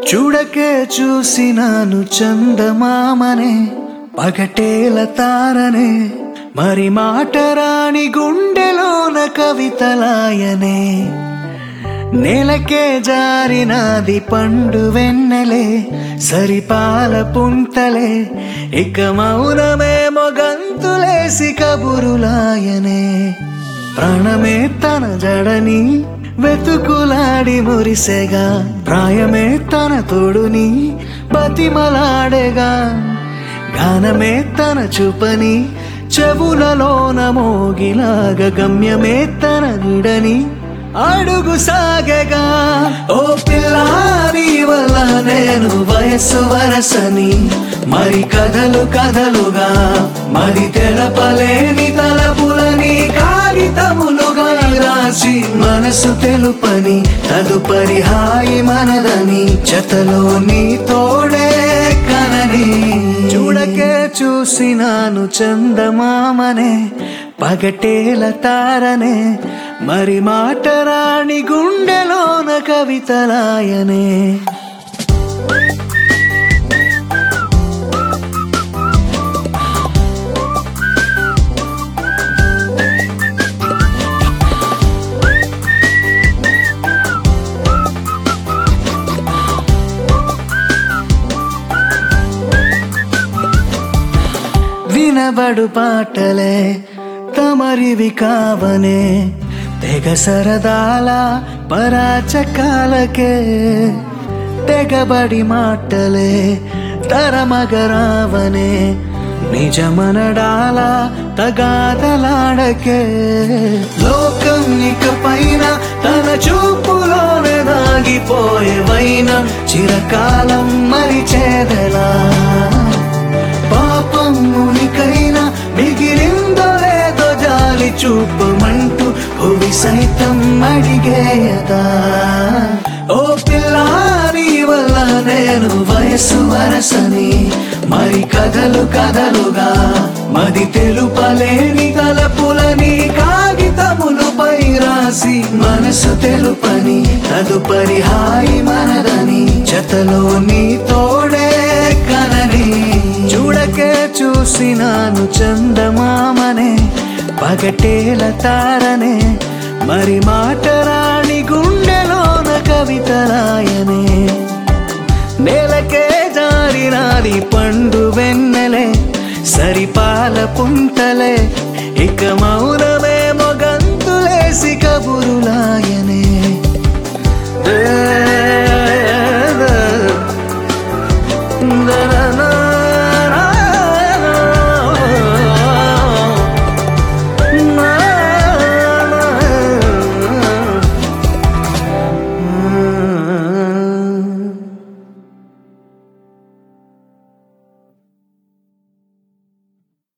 చూడకే చూసినాను చందమామనే పగటేల తారనే మరి మాటరాని గుండెలోన కవితలాయనే నేలకే జారినాది పండు వెన్నెలే సరిపాల పుంతలే ఇక మౌనమే మొగంతులేసి కబురులాయనే ప్రాణమే తన జడని వెతుకులాడి మురిసెగా ప్రాయమే తన తోడుని బతిమలాడేగా గానమే తన చూపని చెవులలోన మోగిలాగా గమ్యమే తన గుడని అడుగు సాగగా ఓ పిల్లాని వల్ల నేను వయస్సు వరసని మరి కథలు కథలుగా మరి తెలపలేని తలపులని కాగితములుగా రాసి మనసు తెలుపని తదుపరి హాయి మనదని జతలో నీ తోడే కనని చూడకే చూసినాను చందమామనే పగటేల తారనే మరి మాటరాని గుండెలోన కవితలాయనే వినబడు పాటలే తమరివి కావనే తెగ సరదాల పరాచకాలకే తెగబడి మాటలే తరమగరావనే నిజమనడాల తగాదలాడకే లోకం ఇక పైన తన చూపులోనే దాగిపోయే వైనం చిరకాలం మరిచేదలా పాపం మునికైనా మిగిలిందో లేదో జాలి చూపమంటూ భువి సైతం అడిగేయదా ఓ పిల్లాని వల్ల నేను వయస్సు వరసని మరి కథలు కథలుగా మది తెలుపలేని తలపులని కాగితములపై రాసి మనసు తెలుపని తదుపరి హాయి మనదని జతలో నీ తోడే కనని చూడకే చూసినాను చందమామనే పగటేల తారనే మరి మాటరాని గుండెలోన కవితలాయనే నేలకే జారినాది పండు వెన్నెలే సరిపాల పుంతలే ఇక మౌనమే